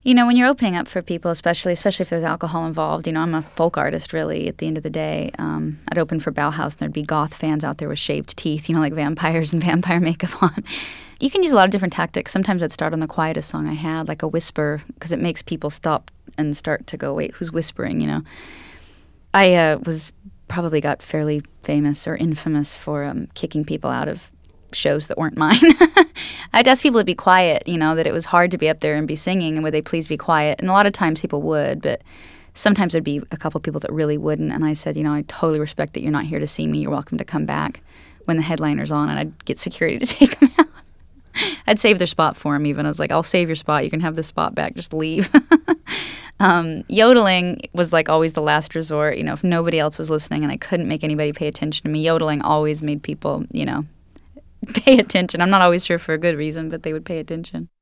When you're opening up for people, especially if there's alcohol involved, I'm a folk artist, really, at the end of the day. I'd open for Bauhaus, and there'd be goth fans out there with shaved teeth, like vampires and vampire makeup on. You can use a lot of different tactics. Sometimes I'd start on the quietest song I had, like a whisper, because it makes people stop and start to go, wait, who's whispering, I probably got fairly famous or infamous for kicking people out of shows that weren't mine. I'd ask people to be quiet, that it was hard to be up there and be singing, and would they please be quiet? And a lot of times people would, but sometimes there'd be a couple people that really wouldn't. And I said, I totally respect that you're not here to see me. You're welcome to come back when the headliner's on, and I'd get security to take them out. I'd save their spot for them even. I was like, I'll save your spot. You can have this spot back. Just leave. Yodeling was like always the last resort. If nobody else was listening and I couldn't make anybody pay attention to me, yodeling always made people, pay attention. I'm not always sure for a good reason, but they would pay attention.